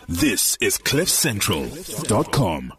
This is CliffCentral.com.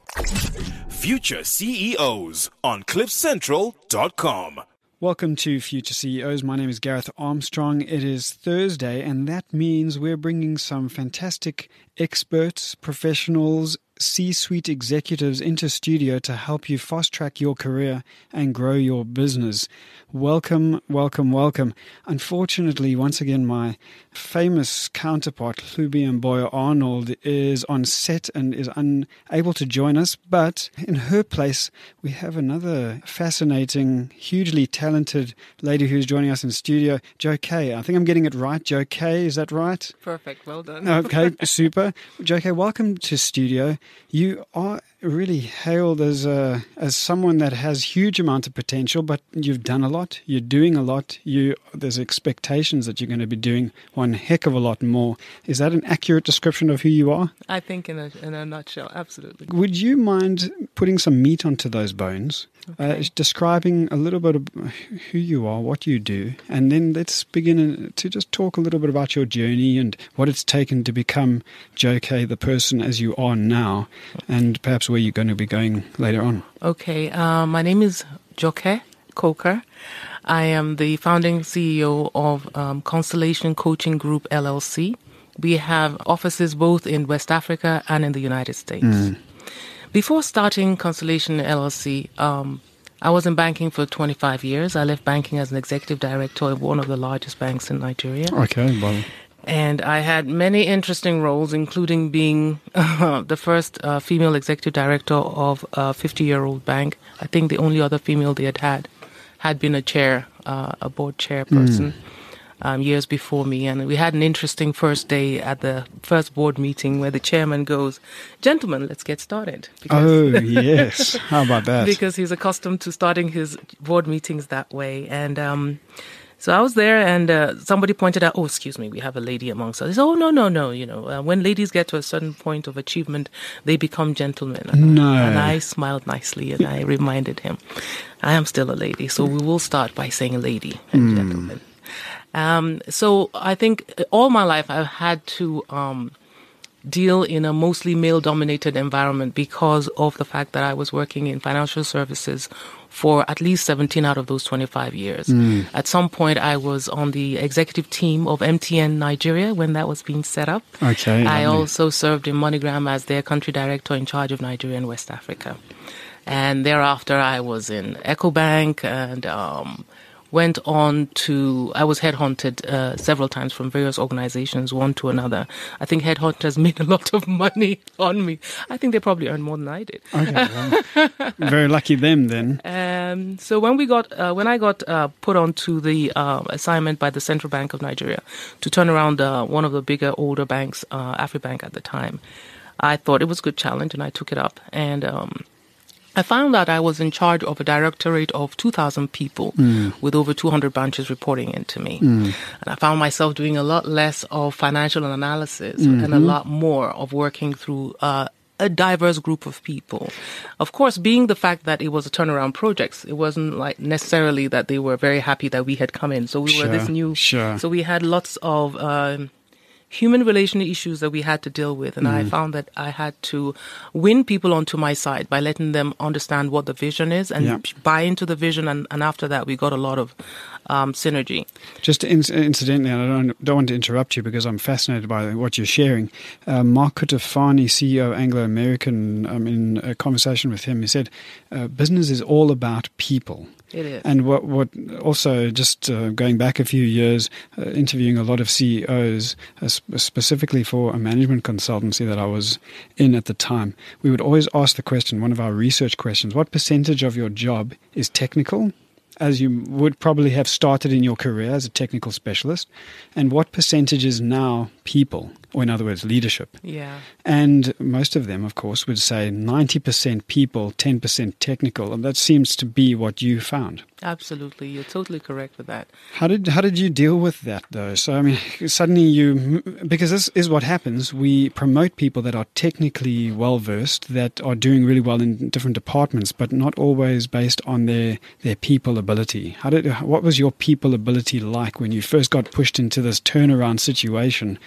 Future CEOs on CliffCentral.com. Welcome to Future CEOs. My name is Gareth Armstrong. It is Thursday, and that means we're bringing some fantastic experts, professionals, C-suite executives into studio to help you fast-track your career and grow your business. Welcome, welcome, welcome. Unfortunately, once again, my famous counterpart, Hlubi Mboyo Arnold, is on set and is unable to join us. But in her place, we have another fascinating, hugely talented lady who's joining us in studio, Jo Kay. I think I'm getting it right. Jo Kay, is that right? Perfect. Well done. Okay, super. Jo Kay, welcome to studio. You are really hailed as someone that has huge amount of potential, but you've done a lot. You're doing a lot. There's expectations that you're going to be doing one heck of a lot more. Is that an accurate description of who you are? I think in a nutshell, absolutely. Would you mind putting some meat onto those bones? Okay. Describing a little bit of who you are, what you do, and then let's begin to just talk a little bit about your journey and what it's taken to become Jo Kay, the person as you are now, and perhaps where you're going to be going later on. Okay. My name is Jo Kay Coker. I am the founding CEO of Constellation Coaching Group, LLC. We have offices both in West Africa and in the United States. Before starting Constellation LLC, I was in banking for 25 years. I left banking as an executive director of one of the largest banks in Nigeria. Okay, well. And I had many interesting roles, including being the first female executive director of a 50-year-old bank. I think the only other female they had been a board chairperson. Years before me, and we had an interesting first day at the first board meeting where the chairman goes, "Gentlemen, let's get started." Oh, yes. How about that? Because he's accustomed to starting his board meetings that way. And so I was there, and somebody pointed out, "Oh, excuse me, we have a lady amongst us." He said, "Oh, no. When ladies get to a certain point of achievement, they become gentlemen." And I smiled nicely, and I reminded him, "I am still a lady, so we will start by saying lady and gentleman." So I think all my life I've had to deal in a mostly male-dominated environment because of the fact that I was working in financial services for at least 17 out of those 25 years. At some point, I was on the executive team of MTN Nigeria when that was being set up. Okay. I also served in MoneyGram as their country director in charge of Nigeria and West Africa. And thereafter, I was in EcoBank and I was headhunted several times from various organizations, one to another. I think headhunters made a lot of money on me. I think they probably earned more than I did. Okay, well, very lucky them then. So when I got put onto the assignment by the Central Bank of Nigeria to turn around one of the bigger, older banks, Afribank at the time, I thought it was a good challenge and I took it up. And I found that I was in charge of a directorate of 2,000 people with over 200 branches reporting into me. And I found myself doing a lot less of financial analysis and a lot more of working through a diverse group of people. Of course, being the fact that it was a turnaround project, it wasn't like necessarily that they were very happy that we had come in. So we were this new. Sure. So we had lots of human relation issues that we had to deal with. And I found that I had to win people onto my side by letting them understand what the vision is and buy into the vision. And after that, we got a lot of synergy. Just incidentally, I don't want to interrupt you because I'm fascinated by what you're sharing. Mark Cutifani, CEO of Anglo American, in a conversation with him, he said, business is all about people. It is. And what also, just going back a few years, interviewing a lot of CEOs, specifically for a management consultancy that I was in at the time, we would always ask the question, one of our research questions, what percentage of your job is technical, as you would probably have started in your career as a technical specialist, and what percentage is now people, or in other words, leadership? Yeah. And most of them, of course, would say 90% people, 10% technical, and that seems to be what you found. Absolutely. You're totally correct with that. How did you deal with that, though? So, I mean, suddenly because this is what happens, we promote people that are technically well-versed, that are doing really well in different departments, but not always based on their people ability. What was your people ability like when you first got pushed into this turnaround situation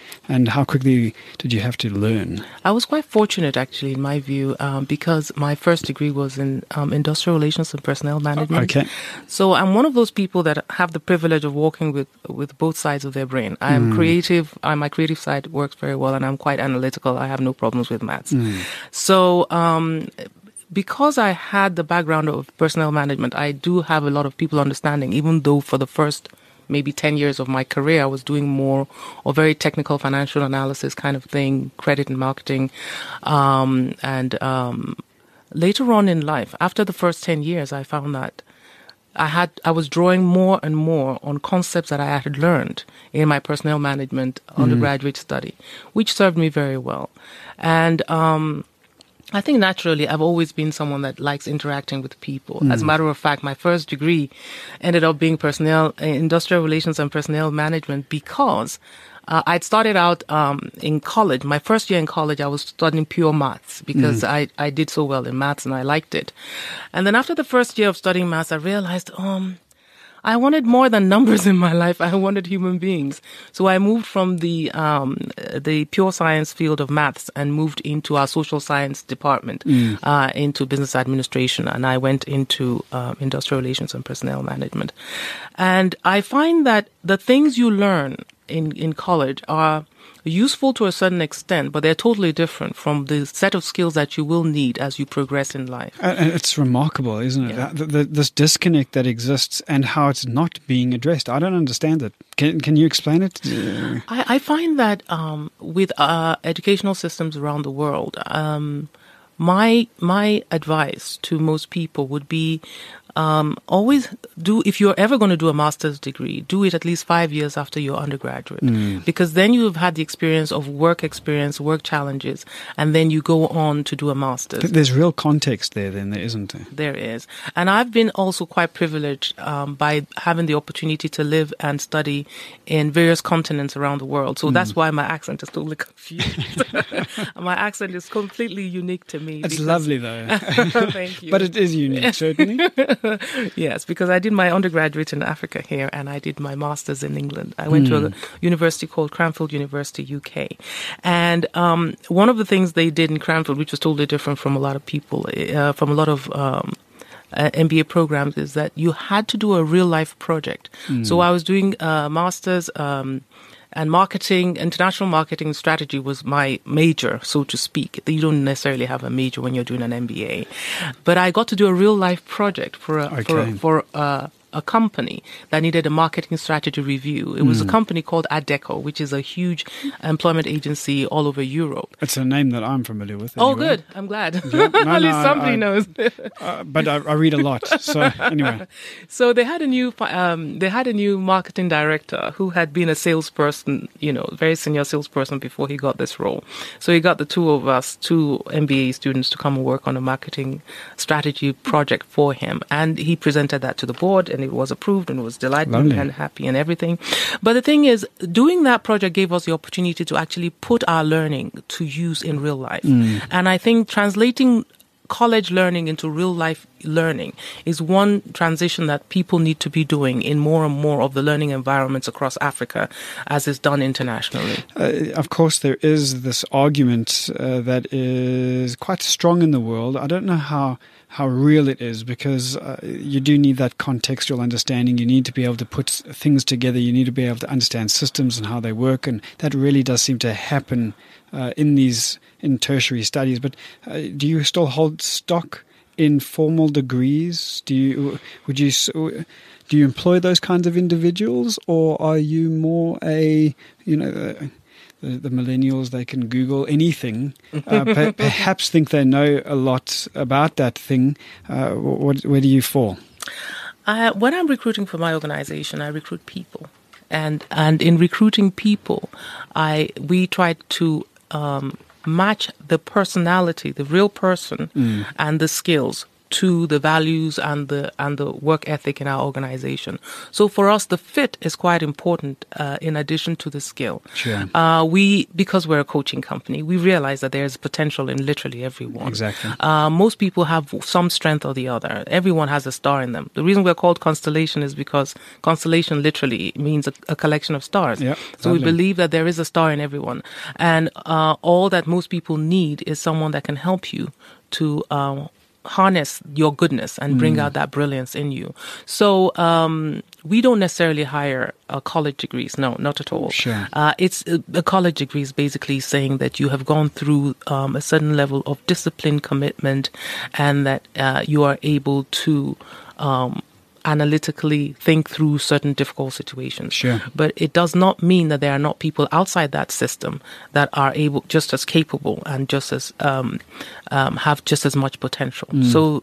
and how quickly did you have to learn? I was quite fortunate, actually, in my view, because my first degree was in industrial relations and personnel management. Okay. So I'm one of those people that have the privilege of working with both sides of their brain. I am creative. My creative side works very well, and I'm quite analytical. I have no problems with maths. So because I had the background of personnel management, I do have a lot of people understanding, even though for the first maybe 10 years of my career, I was doing more of very technical financial analysis kind of thing, credit and marketing. And later on in life, after the first 10 years, I found that I was drawing more and more on concepts that I had learned in my personnel management undergraduate study, which served me very well. And I think naturally I've always been someone that likes interacting with people. As a matter of fact, my first degree ended up being industrial relations and personnel management because I'd started out in college. My first year in college, I was studying pure maths because I did so well in maths and I liked it. And then after the first year of studying maths, I realized, I wanted more than numbers in my life. I wanted human beings. So I moved from the pure science field of maths and moved into our social science department, into business administration. And I went into industrial relations and personnel management. And I find that the things you learn in college are useful to a certain extent, but they're totally different from the set of skills that you will need as you progress in life. And it's remarkable, isn't it? Yeah. This disconnect that exists and how it's not being addressed. I don't understand it. Can you explain it? I find that with educational systems around the world, my advice to most people would be always if you're ever going to do a master's degree, do it at least 5 years after you're undergraduate, because then you've had the experience, work challenges, and then you go on to do a master's. There's real context there, isn't there? There is. And I've been also quite privileged by having the opportunity to live and study in various continents around the world. So that's why my accent is totally confused. My accent is completely unique to me. It's lovely, though. Thank you. But it is unique, certainly. Yes, because I did my undergraduate in Africa here and I did my master's in England. I went to a university called Cranfield University, UK. And one of the things they did in Cranfield, which was totally different from a lot of people, from a lot of MBA programs, is that you had to do a real life project. So I was doing master's and marketing, international marketing strategy was my major, so to speak. You don't necessarily have a major when you're doing an MBA. But I got to do a real life project for a company that needed a marketing strategy review. It was a company called Adecco, which is a huge employment agency all over Europe. It's a name that I'm familiar with. Anyway. Oh, good. I'm glad. Yeah. At least somebody knows. But I read a lot. So anyway. So they had a new marketing director who had been a salesperson, very senior salesperson before he got this role. So he got the two of us, two MBA students, to come and work on a marketing strategy project for him. And he presented that to the board, and it was approved, and was delighted and happy and everything. But the thing is, doing that project gave us the opportunity to actually put our learning to use in real life. And I think translating college learning into real life learning is one transition that people need to be doing in more and more of the learning environments across Africa, as is done internationally. Of course, there is this argument that is quite strong in the world. I don't know how real it is, because you do need that contextual understanding. You need to be able to put things together. You need to be able to understand systems and how they work, and that really does seem to happen in tertiary studies. But do you still hold stock in formal degrees? Do you employ those kinds of individuals, or are you more the millennials? They can Google anything, perhaps think they know a lot about that thing. Where do you fall? When I'm recruiting for my organization, I recruit people, and in recruiting people, we try to match the personality, the real person, and the skills to the values and the work ethic in our organization. So for us, the fit is quite important in addition to the skill. Sure. Because we're a coaching company, we realize that there's potential in literally everyone. Exactly. Most people have some strength or the other. Everyone has a star in them. The reason we're called Constellation is because constellation literally means a collection of stars. Yep, so lovely. we believe that there is a star in everyone. And all that most people need is someone that can help you to harness your goodness and bring out that brilliance in you. So we don't necessarily hire college degrees. No, not at all. Sure. It's a college degree is basically saying that you have gone through a certain level of discipline, commitment, and that you are able to analytically think through certain difficult situations. Sure. But it does not mean that there are not people outside that system that are able, just as capable and just as have just as much potential. So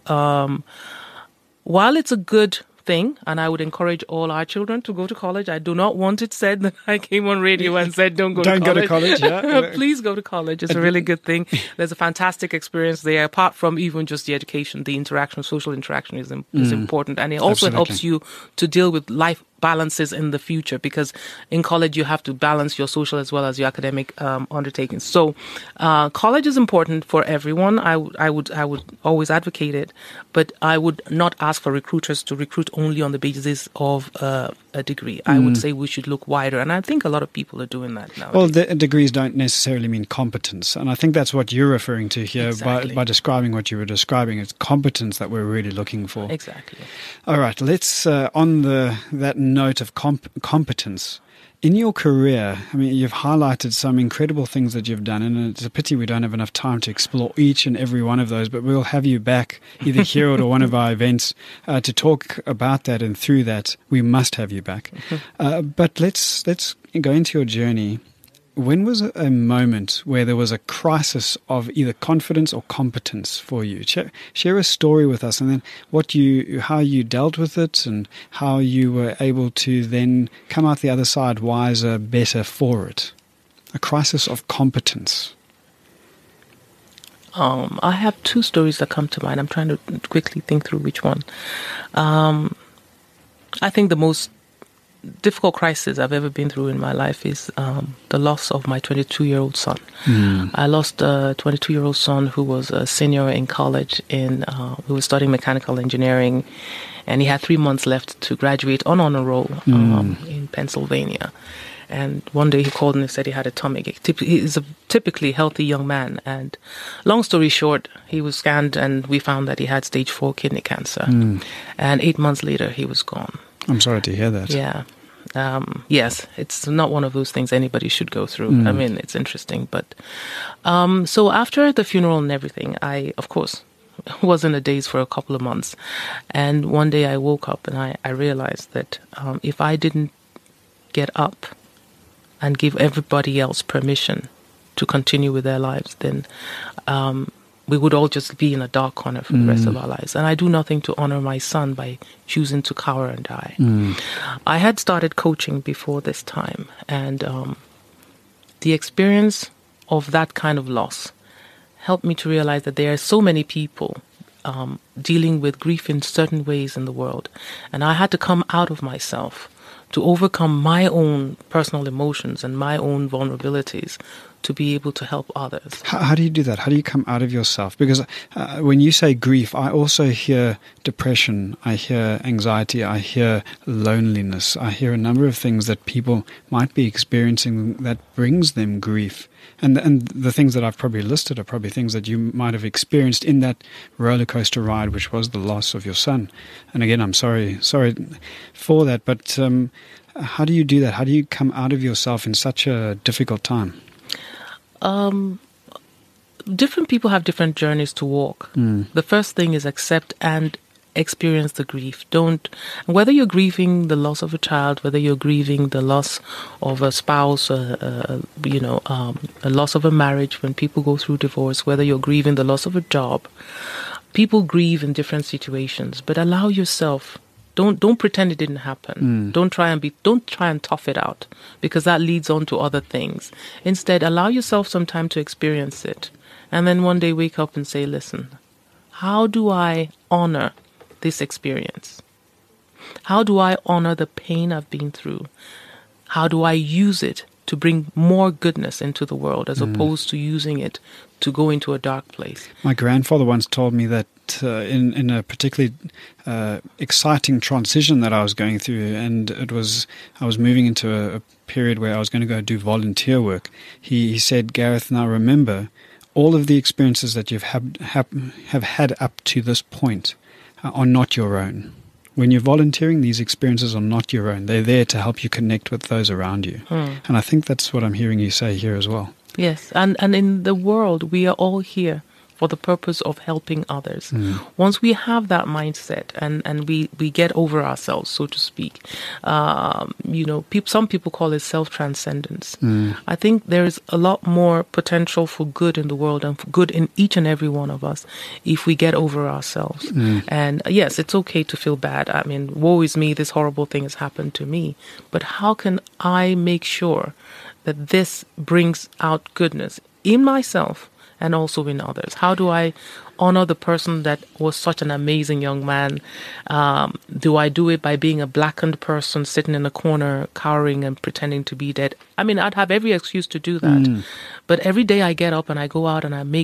while it's a good thing, and I would encourage all our children to go to college, I do not want it said that I came on radio and said don't go to college. Yeah. Please go to college. It's a really good thing. There's a fantastic experience there. Apart from even just the education, the interaction, social interaction is important, and it also helps you to deal with life balances in the future, because in college you have to balance your social as well as your academic undertakings. So college is important for everyone. I would always advocate it, but I would not ask for recruiters to recruit only on the basis of a degree. I would say we should look wider, and I think a lot of people are doing that now. Well, the degrees don't necessarily mean competence, and I think that's what you're referring to here. Exactly. by describing what you were describing. It's competence that we're really looking for. Exactly. All right, let's on that note of competence. In your career, I mean, you've highlighted some incredible things that you've done, and it's a pity we don't have enough time to explore each and every one of those, but we'll have you back either here or at one of our events to talk about that, and through that, we must have you back. But let's go into your journey. When was a moment where there was a crisis of either confidence or competence for you? Share a story with us, and then how you dealt with it, and how you were able to then come out the other side wiser, better for it. A crisis of competence. I have two stories that come to mind. I'm trying to quickly think through which one. I think the most difficult crisis I've ever been through in my life is the loss of my 22-year-old son. I lost a 22-year-old son who was a senior in college. We were studying mechanical engineering, and he had 3 months left to graduate on honor roll in Pennsylvania. And one day he called and he said he had a tummy ache. He's a typically healthy young man. And long story short, he was scanned and we found that he had stage 4 kidney cancer. And 8 months later, he was gone. I'm sorry to hear that. Yeah. Yes, it's not one of those things anybody should go through. I mean, it's interesting. But so after the funeral and everything, I, of course, was in a daze for a couple of months. And one day I woke up and I realized that if I didn't get up and give everybody else permission to continue with their lives, then we would all just be in a dark corner for the rest of our lives. And I do nothing to honor my son by choosing to cower and die. I had started coaching before this time, and the experience of that kind of loss helped me to realize that there are so many people dealing with grief in certain ways in the world. And I had to come out of myself to overcome my own personal emotions and my own vulnerabilities to be able to help others. How do you do that? How do you come out of yourself? Because when you say grief, I also hear depression, I hear anxiety, I hear loneliness, I hear a number of things that people might be experiencing that brings them grief. And the things that I've probably listed are probably things that you might have experienced in that roller coaster ride, which was the loss of your son. And again, I'm sorry for that. But how do you do that? How do you come out of yourself in such a difficult time? Different people have different journeys to walk. The first thing is accept and experience the grief. Whether you're grieving the loss of a child, whether you're grieving the loss of a spouse, a loss of a marriage, when people go through divorce, whether you're grieving the loss of a job, people grieve in different situations. But allow yourself. Don't pretend it didn't happen. Don't try and tough it out, because that leads on to other things. Instead, allow yourself some time to experience it, and then one day wake up and say, "Listen, how do I honor this experience? How do I honor the pain I've been through? How do I use it to bring more goodness into the world as opposed to using it to go into a dark place? My grandfather once told me that in a particularly exciting transition that I was going through, and I was moving into a period where I was going to go do volunteer work. He said, Gareth, now remember, all of the experiences that you've have had up to this point are not your own. When you're volunteering, these experiences are not your own. They're there to help you connect with those around you. And I think that's what I'm hearing you say here as well. Yes, and in the world, we are all here for the purpose of helping others. Once we have that mindset and we get over ourselves, so to speak, some people call it self-transcendence. I think there is a lot more potential for good in the world and for good in each and every one of us if we get over ourselves. And yes, it's okay to feel bad. I mean, woe is me, this horrible thing has happened to me. But how can I make sure that this brings out goodness in myself and also in others? How do I honor the person that was such an amazing young man? Do I do it by being a blackened person sitting in a corner, cowering and pretending to be dead? I mean, I'd have every excuse to do that. But every day I get up and I go out and I make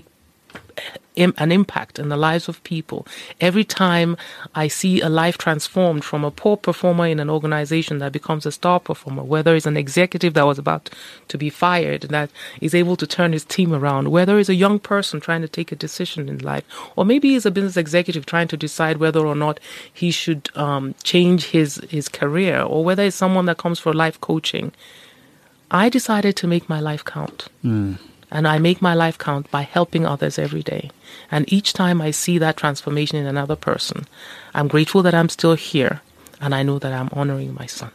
an impact in the lives of people. Every time I see a life transformed from a poor performer in an organization that becomes a star performer, whether it's an executive that was about to be fired that is able to turn his team around, whether it's a young person trying to take a decision in life, or maybe he's a business executive trying to decide whether or not he should change his career, or whether it's someone that comes for life coaching. I decided to make my life count. And I make my life count by helping others every day. And each time I see that transformation in another person, I'm grateful that I'm still here, and I know that I'm honoring my son.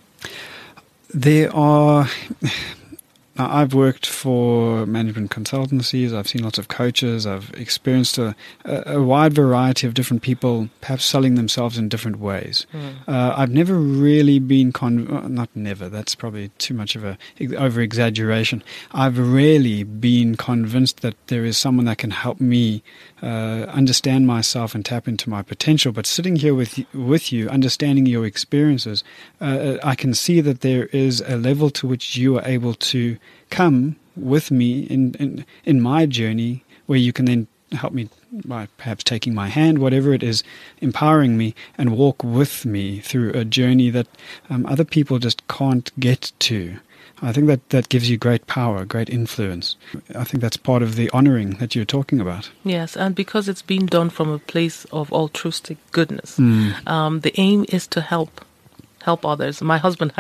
I've worked for management consultancies. I've seen lots of coaches. I've experienced a wide variety of different people perhaps selling themselves in different ways. I've never really been not never, that's probably too much of a over-exaggeration. I've rarely been convinced that there is someone that can help me understand myself and tap into my potential. But sitting here with you, understanding your experiences, I can see that there is a level to which you are able to come with me in my journey, where you can then help me by perhaps taking my hand, whatever it is, empowering me, and walk with me through a journey that other people just can't get to. I think that gives you great power, great influence. I think that's part of the honoring that you're talking about. Yes, and because it's being done from a place of altruistic goodness, the aim is to help others. My husband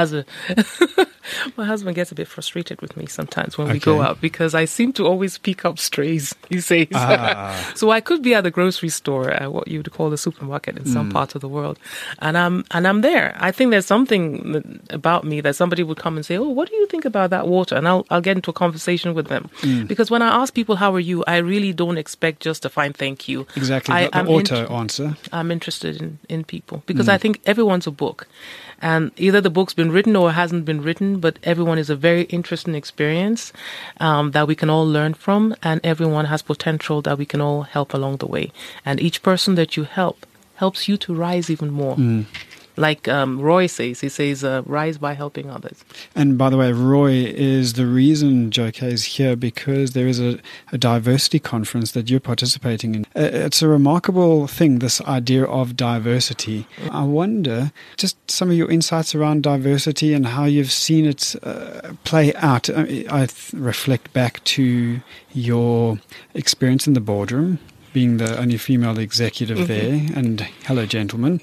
my husband gets a bit frustrated with me sometimes when we go out, because I seem to always pick up strays, he says. So I could be at the grocery store, what you would call a supermarket in some parts of the world, and I'm there. I think there's something about me that somebody would come and say, "Oh, what do you think about that water?" And I'll get into a conversation with them, because when I ask people, "How are you?" I really don't expect just a fine thank you. Exactly, the auto answer. I'm interested in people, because I think everyone's a book. And either the book's been written or it hasn't been written, but everyone is a very interesting experience that we can all learn from, and everyone has potential that we can all help along the way. And each person that you help helps you to rise even more. Like Roy says, he says, rise by helping others. And by the way, Roy is the reason Joke is here, because there is a diversity conference that you're participating in. It's a remarkable thing, this idea of diversity. I wonder just some of your insights around diversity and how you've seen it play out. I reflect back to your experience in the boardroom, being the only female executive there, and hello, gentlemen.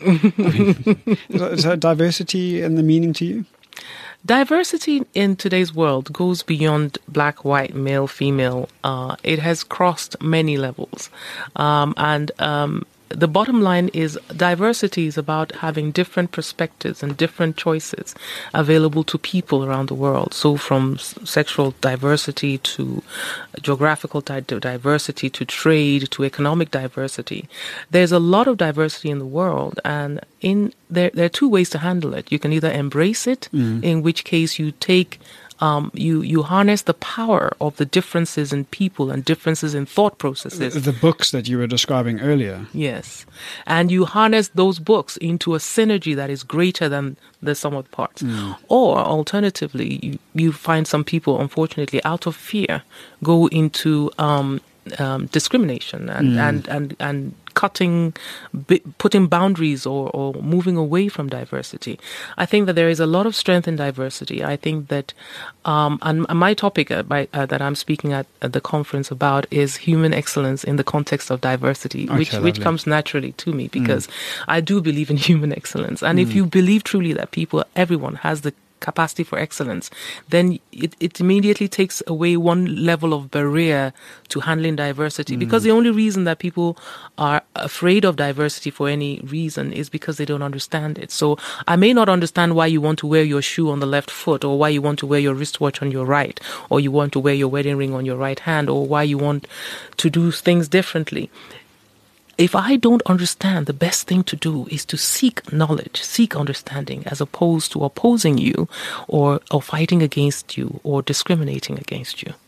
Is that diversity and the meaning to you? Diversity in today's world goes beyond black, white, male, female. It has crossed many levels. The bottom line is diversity is about having different perspectives and different choices available to people around the world. So from sexual diversity to geographical diversity to trade to economic diversity. There's a lot of diversity in the world, and there are two ways to handle it. You can either embrace it, in which case you take you harness the power of the differences in people and differences in thought processes. The books that you were describing earlier. Yes. And you harness those books into a synergy that is greater than the sum of the parts. Or alternatively, you find some people, unfortunately, out of fear, go into discrimination and putting boundaries or moving away from diversity. I think that there is a lot of strength in diversity. I think that, and my topic that I'm speaking at the conference about is human excellence in the context of diversity, which comes naturally to me because I do believe in human excellence. And if you believe truly that everyone has the capacity for excellence, then it immediately takes away one level of barrier to handling diversity. Because the only reason that people are afraid of diversity for any reason is because they don't understand it. So I may not understand why you want to wear your shoe on the left foot, or why you want to wear your wristwatch on your right, or you want to wear your wedding ring on your right hand, or why you want to do things differently. If I don't understand, the best thing to do is to seek knowledge, seek understanding, as opposed to opposing you or fighting against you or discriminating against you.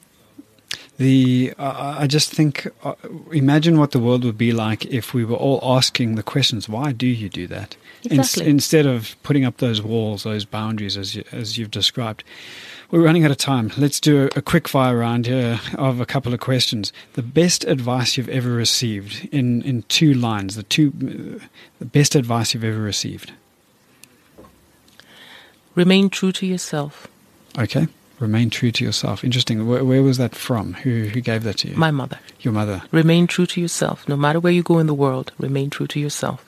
I just think, imagine what the world would be like if we were all asking the questions, why do you do that? Exactly. Instead of putting up those walls, those boundaries as you've described. We're running out of time. Let's do a quick fire round here of a couple of questions. The best advice you've ever received in 2 lines, the best advice you've ever received. Remain true to yourself. Okay. Remain true to yourself. Interesting. Where was that from? Who gave that to you? My mother. Your mother. Remain true to yourself. No matter where you go in the world, remain true to yourself.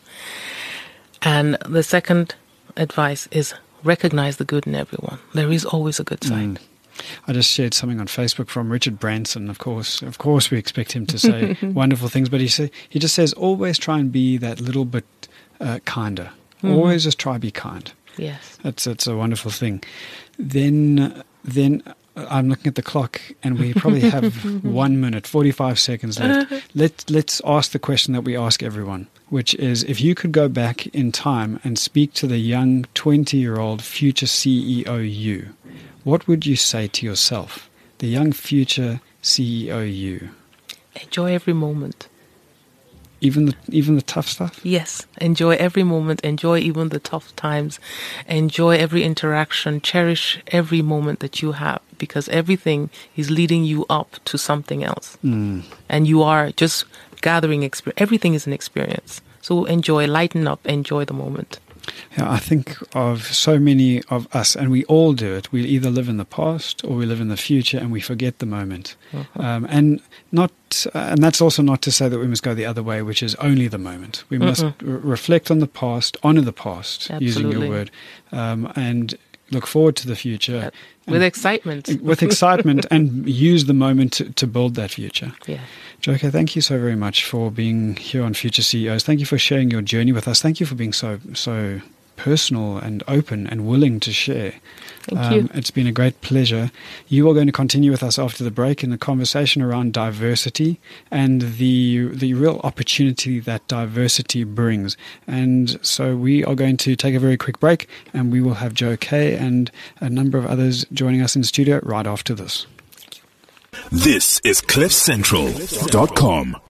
And the second advice is recognize the good in everyone. There is always a good side. I just shared something on Facebook from Richard Branson. Of course, we expect him to say wonderful things, but he just says always try and be that little bit kinder. Always just try to be kind. Yes, it's a wonderful thing. Then I'm looking at the clock, and we probably have 1 minute, 45 seconds left. Let's ask the question that we ask everyone, which is, if you could go back in time and speak to the young 20-year-old future CEO you, what would you say to yourself, the young future CEO you? Enjoy every moment. Even the tough stuff? Yes. Enjoy every moment. Enjoy even the tough times. Enjoy every interaction. Cherish every moment that you have, because everything is leading you up to something else. And you are just gathering experience. Everything is an experience. So enjoy, lighten up, enjoy the moment. Yeah, I think of so many of us, and we all do it. We either live in the past or we live in the future, and we forget the moment. And that's also not to say that we must go the other way, which is only the moment. We must reflect on the past, honor the past, Absolutely. using your word, and look forward to the future. With excitement. With excitement, and use the moment to build that future. Yeah. Joke, thank you so very much for being here on Future CEOs. Thank you for sharing your journey with us. Thank you for being so personal and open and willing to share. Thank you. It's been a great pleasure. You are going to continue with us after the break in the conversation around diversity and the real opportunity that diversity brings. And so we are going to take a very quick break, and we will have Joe Kay and a number of others joining us in the studio right after this. This is CliffCentral.com.